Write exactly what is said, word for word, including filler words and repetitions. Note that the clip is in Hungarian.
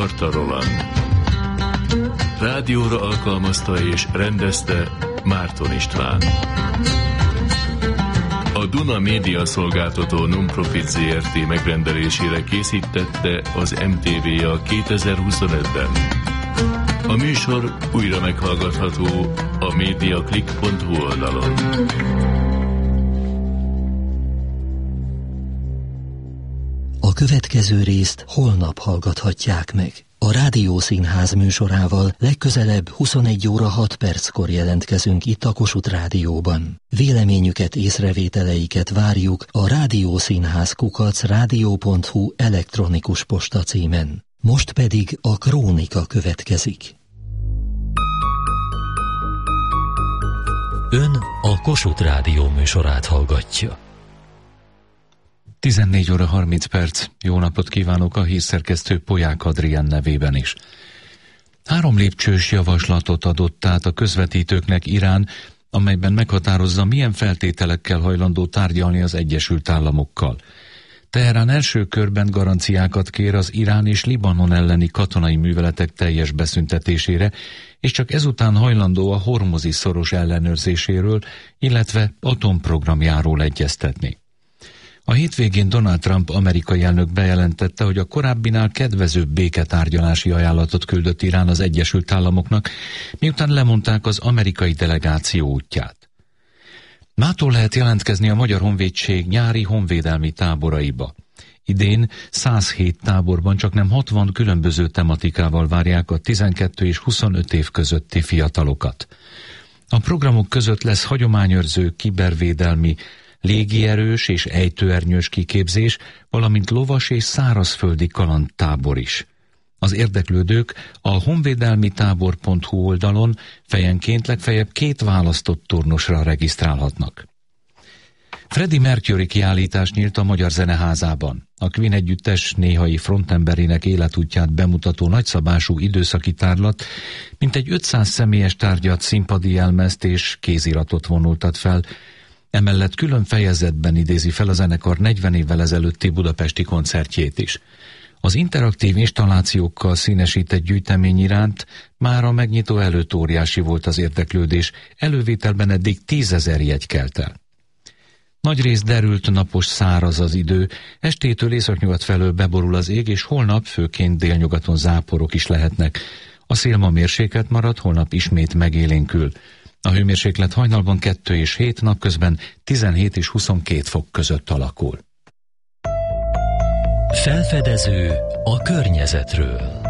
Barta Roland. Rádióra alkalmazta és rendezte Márton István. A Duna Média Szolgáltató Non-Profit zé er té megrendelésére készítette az em té vé a kétezer-huszonötben. A műsor újra meghallgatható a mediaclick pont hu oldalon. A következő részt holnap hallgathatják meg. A Rádiószínház műsorával legközelebb huszonegy óra hat perckor jelentkezünk itt a Kossuth Rádióban. Véleményüket, észrevételeiket várjuk a rádiószínház kukac rádió pont hu elektronikus posta címen. Most pedig a Krónika következik. Ön a Kossuth Rádió műsorát hallgatja. tizennégy óra harminc perc. Jó napot kívánok a hírszerkesztő Polyák Adrián nevében is. Három lépcsős javaslatot adott át a közvetítőknek Irán, amelyben meghatározza, milyen feltételekkel hajlandó tárgyalni az Egyesült Államokkal. Teherán első körben garanciákat kér az Irán és Libanon elleni katonai műveletek teljes beszüntetésére, és csak ezután hajlandó a hormuzi szoros ellenőrzéséről, illetve atomprogramjáról egyeztetni. A hétvégén Donald Trump amerikai elnök bejelentette, hogy a korábbinál kedvezőbb béketárgyalási ajánlatot küldött Irán az Egyesült Államoknak, miután lemondták az amerikai delegáció útját. Mától lehet jelentkezni a Magyar Honvédség nyári honvédelmi táboraiba. Idén száz hét táborban csaknem hatvan különböző tematikával várják a tizenkettő és huszonöt év közötti fiatalokat. A programok között lesz hagyományőrző, kibervédelmi, légierős és ejtőernyős kiképzés, valamint lovas és szárazföldi kalandtábor is. Az érdeklődők a honvédelmi tábor pont hu oldalon fejenként legfeljebb két választott turnusra regisztrálhatnak. Freddie Mercury kiállítás nyílt a Magyar Zeneházában. A Queen együttes néhai frontemberinek életútját bemutató nagyszabású időszaki tárlat mintegy ötszáz személyes tárgyat, színpadi jelmezt és kéziratot vonultat fel. Emellett külön fejezetben idézi fel a zenekar negyven évvel ezelőtti budapesti koncertjét is. Az interaktív installációkkal színesített gyűjtemény iránt már a megnyitó előtt óriási volt az érdeklődés, elővételben eddig tízezer jegy kelt el. Nagyrészt derült, napos, száraz az idő, estétől északnyugat felől beborul az ég, és holnap főként délnyugaton záporok is lehetnek. A szél ma mérsékelt marad, holnap ismét megélénkül. A hőmérséklet hajnalban kettő és hét, napközben tizenhét és huszonkét fok között alakul. Felfedező a környezetről.